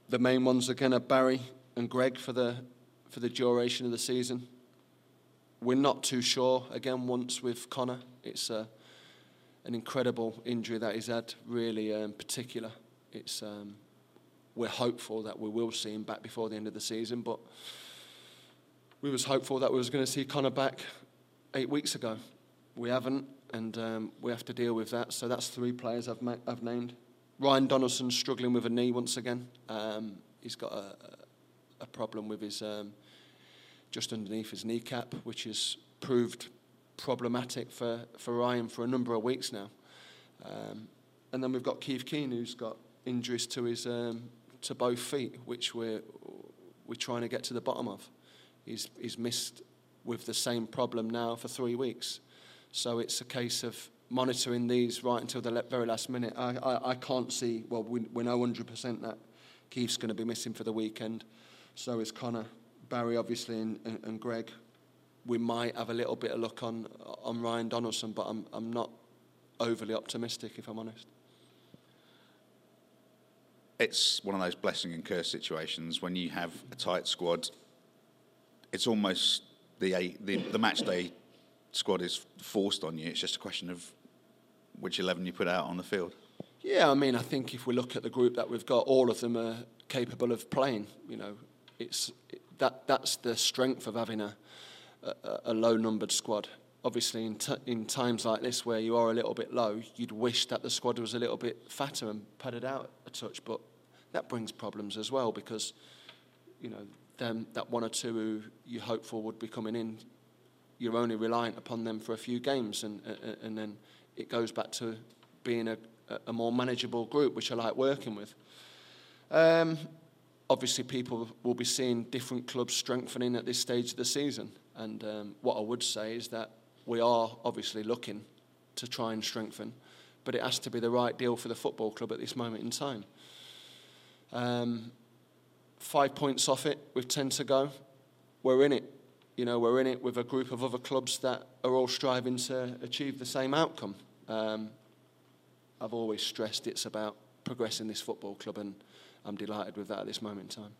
The main ones again are Barry and Greg for the duration of the season. We're not too sure. Again, once with Connor, it's an incredible injury that he's had. Really particular. We're hopeful that we will see him back before the end of the season, but we was hopeful that we was going to see Connor back 8 weeks ago. We haven't, and we have to deal with that. So that's 3 players I've named. Ryan Donaldson struggling with a knee once again. He's got a problem with his just underneath his kneecap, which has proved problematic for Ryan for a number of weeks now. And then we've got Keith Keane, who's got injuries to his to both feet, which we're trying to get to the bottom of. He's missed with the same problem now for 3 weeks. So it's a case of monitoring these right until the very last minute. I can't see, well, we know 100% that Keith's going to be missing for the weekend. So is Connor, Barry obviously, and Greg. We might have a little bit of luck on Ryan Donaldson, but I'm not overly optimistic, if I'm honest. It's one of those blessing and curse situations when you have a tight squad. It's almost the match day squad is forced on you. It's just a question of which 11 you put out on the field. Yeah, I mean, I think if we look at the group that we've got, all of them are capable of playing. You know, that's the strength of having a low-numbered squad. Obviously, in times like this where you are a little bit low, you'd wish that the squad was a little bit fatter and padded out a touch, but that brings problems as well because, you know, that 1 or 2 who you hope for would be coming in, you're only reliant upon them for a few games, and then it goes back to being a more manageable group, which I like working with. Obviously, people will be seeing different clubs strengthening at this stage of the season, and what I would say is that we are obviously looking to try and strengthen, but it has to be the right deal for the football club at this moment in time. 5 points off it with 10 to go. We're in it. You know, we're in it with a group of other clubs that are all striving to achieve the same outcome. I've always stressed it's about progressing this football club, and I'm delighted with that at this moment in time.